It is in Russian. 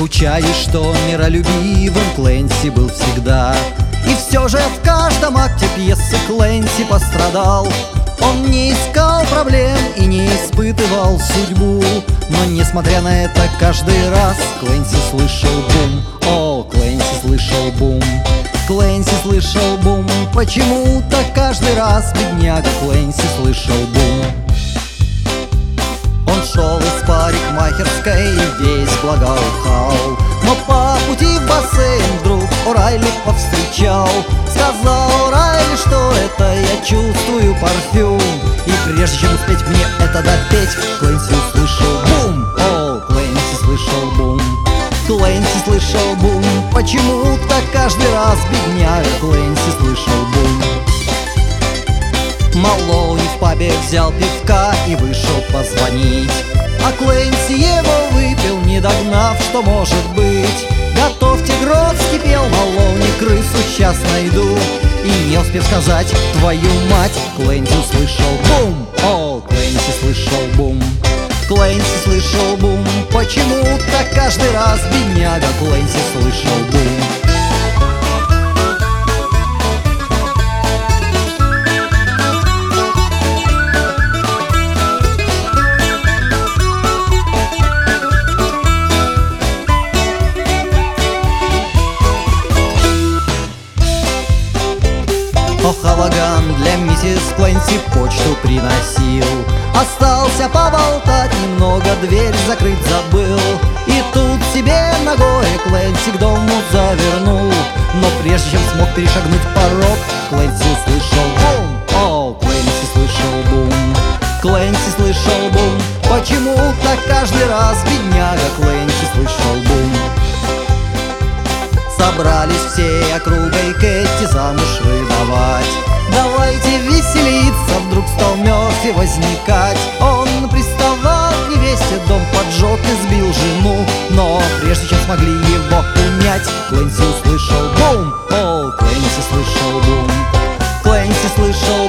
Ручаюсь, что миролюбивым Клэнси был всегда. И все же в каждом акте пьесы Клэнси пострадал. Он не искал проблем и не испытывал судьбу, но несмотря на это каждый раз Клэнси слышал бум. О, Клэнси слышал бум. Клэнси слышал бум. Почему-то каждый раз бедняга Клэнси слышал бум. Он шел из парикмахерской и весь благоухал, но по пути в бассейн вдруг О'Райли повстречал. Сказал О'Райли, что это я чувствую парфюм, и прежде чем успеть мне это допеть, Клэнси услышал бум. О, Клэнси слышал бум. Клэнси слышал бум. Почему-то каждый раз бедняга Клэнси слышал бум. Малоуни в пабе взял пивка и вышел позвонить, а Клэнси его выпил, не догнав, что может быть. Готовьте грот, вскипел Малоуни, крысу сейчас найду. И не успев сказать твою мать, Клэнси услышал бум. О, Клэнси слышал бум. Клэнси слышал бум. Почему-то каждый раз бедняга Клэнси слышал бум. Халаган для миссис Клэнси почту приносил. Остался поболтать немного, дверь закрыть забыл. И тут себе ногой Клэнси к дому завернул. Но прежде чем смог перешагнуть порог, Клэнси услышал бум. О, Клэнси слышал бум. Клэнси слышал бум. Почему-то каждый раз бедняга Клэнси слышал бум. Собрались все округой Кэти замуж выдавать. Давайте веселиться, вдруг стал Мёрфи возникать. Он приставал к невесте, дом поджег и сбил жену. Но прежде чем смогли его унять, Клэнси услышал бум. О, Клэнси слышал бум. Клэнси слышал